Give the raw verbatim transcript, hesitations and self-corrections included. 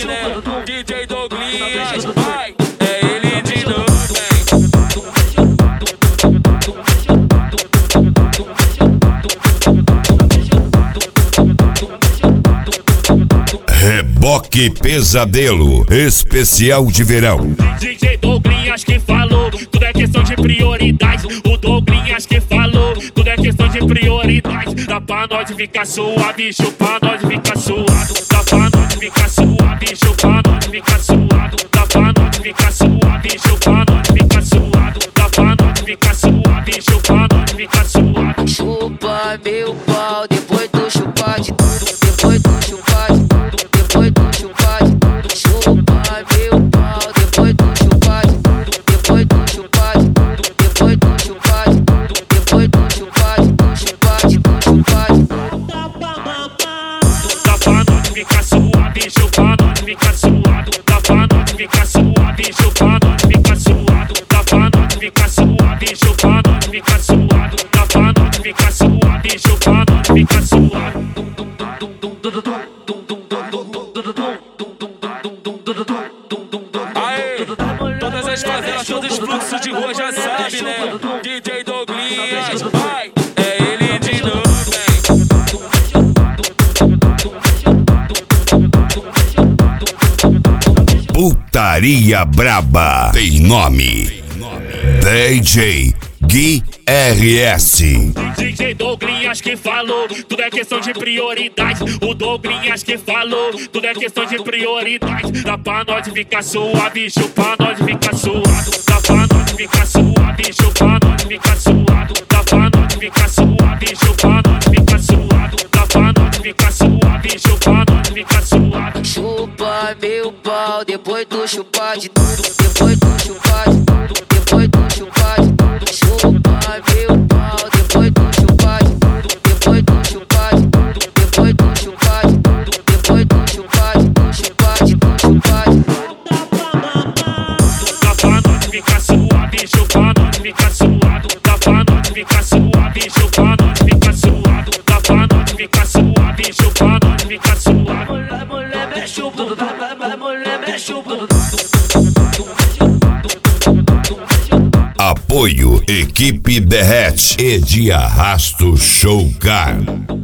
sabe, né? D J Douglinhas, vai, é ele de novo, Reboque Pesadelo, especial de verão. D J Douglinhas que falou, tudo é questão de prioridade. O Douglinhas que falou, tudo é questão de prioridade. Dá pra nós ficar suave, chupa nós ficar suado. Dá pra nós ficar suave, chupa nós ficar suado. Dá pra nós ficar suave, chupa nós ficar suado. Dá pra nós ficar suave, chupa nós ficar suado. Chupa meu pau, depois tu chupar de tudo. Depois tu chupar de tudo. Depois tu chupar de tudo. Chupa meu pau, depois tu chupar de tudo. Depois tu chupar de tudo. Depois tu chupar de tudo. Depois tu chupar de tudo. Chupar de tudo, chupar de tudo. Dá pra nós ficar suave, chupa nós ficar suado. Dá pra nós ficar suave, chupa nós ficar suado. Dá pra nós ficar suave, chupa nós ficar suado. Dá pra nós ficar suave, chupa nós ficar suado. aê, todas as favelas, todos os fluxos de rua já sabe, né? D J Douglinhas, vai, é ele de novo, Putaria Braba tem nome. D J Gui R S. D J Douglinhas que falou, tudo é questão de prioridade. O Douglinhas que falou, tudo é questão de prioridade. Dá pra nós ficar suave, chupa nós ficar suado. Dá pra nós ficar suave, chupa nós ficar suado. Dá pra nós ficar suave, chupa nós ficar suado. Dá pra nós ficar suave, chupa nós ficar suado. Chupa meu pau, depois tu chupar de tudo. Depois tu chupar de tudo. Depois tu chupar de tudo. Chupa meu pau, depois tu chupar de tudo. Depois tu chupar de tudo. Depois tu chupar de tudo. Depois tu chupar de tudo. Chupar de tudo, chupar de tudo. Dá pra nós ficar suave, chupa nós ficar suado. Dá pra nós ficar suave, chupa nós ficar suado. Dá pra nós ficar suave, chupa nós ficar suado. Mulher, mulher, mexe o bumbum, mulher, mexe o bumbum. Apoio Equipe Derrete e de Arrasto Showcar.